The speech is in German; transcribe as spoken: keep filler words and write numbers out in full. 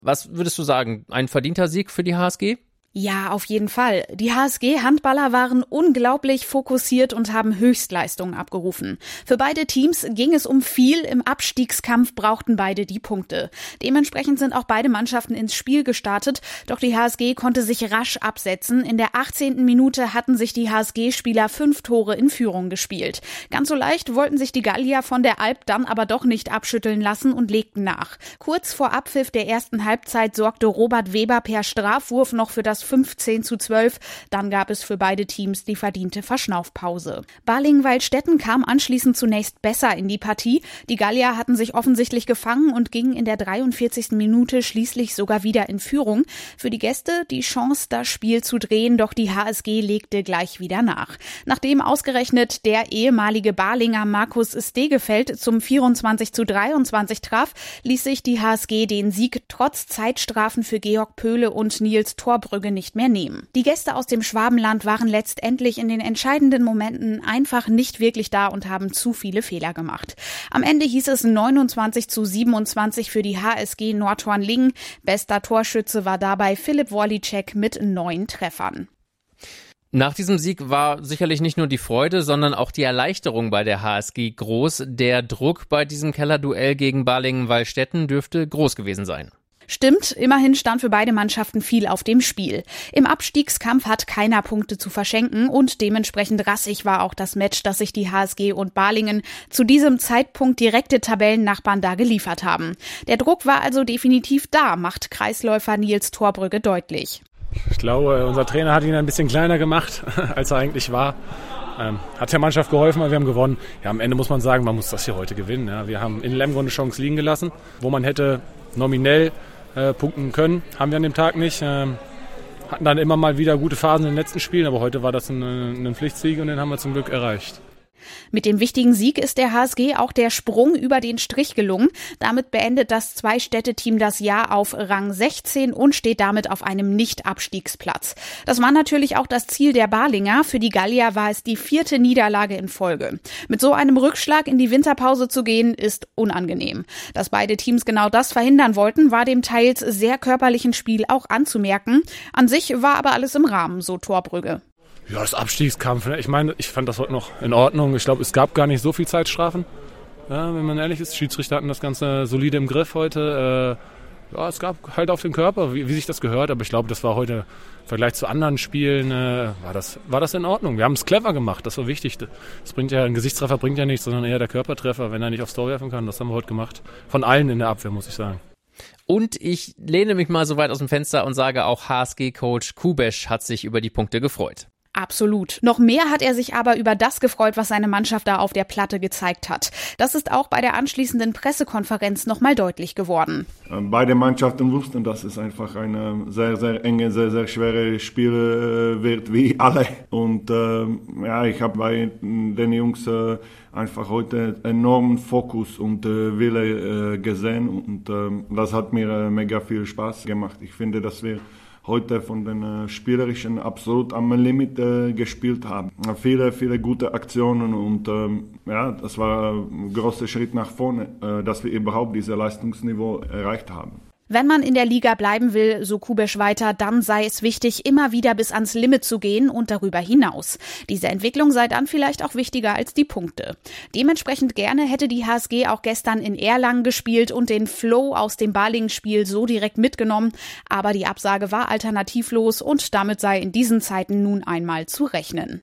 Was würdest du sagen, ein verdienter Sieg für die H S G? Ja, auf jeden Fall. Die H S G-Handballer waren unglaublich fokussiert und haben Höchstleistungen abgerufen. Für beide Teams ging es um viel. Im Abstiegskampf brauchten beide die Punkte. Dementsprechend sind auch beide Mannschaften ins Spiel gestartet. Doch die H S G konnte sich rasch absetzen. In der achtzehnten Minute hatten sich die H S G-Spieler fünf Tore in Führung gespielt. Ganz so leicht wollten sich die Gallier von der Alp dann aber doch nicht abschütteln lassen und legten nach. Kurz vor Abpfiff der ersten Halbzeit sorgte Robert Weber per Strafwurf noch für das fünfzehn zu zwölf. Dann gab es für beide Teams die verdiente Verschnaufpause. Balingen-Waldstätten kam anschließend zunächst besser in die Partie. Die Gallier hatten sich offensichtlich gefangen und gingen in der dreiundvierzigsten Minute schließlich sogar wieder in Führung. Für die Gäste die Chance, das Spiel zu drehen, doch die H S G legte gleich wieder nach. Nachdem ausgerechnet der ehemalige Balinger Markus Stegefeld zum vierundzwanzig zu dreiundzwanzig traf, ließ sich die H S G den Sieg trotz Zeitstrafen für Georg Pöhle und Nils Torbrügge nicht mehr nehmen. Die Gäste aus dem Schwabenland waren letztendlich in den entscheidenden Momenten einfach nicht wirklich da und haben zu viele Fehler gemacht. Am Ende hieß es neunundzwanzig zu siebenundzwanzig für die H S G Nordhorn-Lingen. Bester Torschütze war dabei Philipp Worlicek mit neun Treffern. Nach diesem Sieg war sicherlich nicht nur die Freude, sondern auch die Erleichterung bei der H S G groß. Der Druck bei diesem Kellerduell gegen Balingen-Waldstätten dürfte groß gewesen sein. Stimmt, immerhin stand für beide Mannschaften viel auf dem Spiel. Im Abstiegskampf hat keiner Punkte zu verschenken und dementsprechend rassig war auch das Match, das sich die H S G und Balingen zu diesem Zeitpunkt direkte Tabellennachbarn da geliefert haben. Der Druck war also definitiv da, macht Kreisläufer Nils Torbrügge deutlich. Ich glaube, unser Trainer hat ihn ein bisschen kleiner gemacht, als er eigentlich war. Ähm, hat der Mannschaft geholfen, weil wir haben gewonnen. Ja, am Ende muss man sagen, man muss das hier heute gewinnen. Ja. Wir haben in Lemgo eine Chance liegen gelassen, wo man hätte nominell Äh, punkten können, haben wir an dem Tag nicht. Ähm, hatten dann immer mal wieder gute Phasen in den letzten Spielen, aber heute war das ein, ein Pflichtsieg und den haben wir zum Glück erreicht. Mit dem wichtigen Sieg ist der H S G auch der Sprung über den Strich gelungen. Damit beendet das Zwei-Städte-Team das Jahr auf Rang sechzehn und steht damit auf einem Nicht-Abstiegsplatz. Das war natürlich auch das Ziel der Balinger. Für die Gallier war es die vierte Niederlage in Folge. Mit so einem Rückschlag in die Winterpause zu gehen, ist unangenehm. Dass beide Teams genau das verhindern wollten, war dem teils sehr körperlichen Spiel auch anzumerken. An sich war aber alles im Rahmen, so Torbrügge. Ja, das Abstiegskampf, ich meine, ich fand das heute noch in Ordnung. Ich glaube, es gab gar nicht so viel Zeitstrafen. Ja, wenn man ehrlich ist, die Schiedsrichter hatten das Ganze solide im Griff heute. Äh, ja, es gab halt auf den Körper, wie, wie sich das gehört. Aber ich glaube, das war heute im Vergleich zu anderen Spielen, äh, war, das, war das in Ordnung. Wir haben es clever gemacht, das war wichtig. Das bringt ja, ein Gesichtstreffer bringt ja nichts, sondern eher der Körpertreffer, wenn er nicht aufs Tor werfen kann. Das haben wir heute gemacht. Von allen in der Abwehr, muss ich sagen. Und ich lehne mich mal so weit aus dem Fenster und sage, auch H S G-Coach Kubesch hat sich über die Punkte gefreut. Absolut. Noch mehr hat er sich aber über das gefreut, was seine Mannschaft da auf der Platte gezeigt hat. Das ist auch bei der anschließenden Pressekonferenz nochmal deutlich geworden. Beide Mannschaften wussten, dass es einfach eine sehr, sehr enge, sehr, sehr schwere Spiel wird, wie alle. Und äh, ja, ich habe bei den Jungs äh, einfach heute enormen Fokus und äh, Wille äh, gesehen. Und äh, das hat mir äh, mega viel Spaß gemacht. Ich finde, dass wir heute von den äh, Spielerischen absolut am Limit äh, gespielt haben. Viele, viele gute Aktionen und ähm, ja, das war ein großer Schritt nach vorne, äh, dass wir überhaupt dieses Leistungsniveau erreicht haben. Wenn man in der Liga bleiben will, so Kubesch weiter, dann sei es wichtig, immer wieder bis ans Limit zu gehen und darüber hinaus. Diese Entwicklung sei dann vielleicht auch wichtiger als die Punkte. Dementsprechend gerne hätte die H S G auch gestern in Erlangen gespielt und den Flow aus dem Balingen-Spiel so direkt mitgenommen. Aber die Absage war alternativlos und damit sei in diesen Zeiten nun einmal zu rechnen.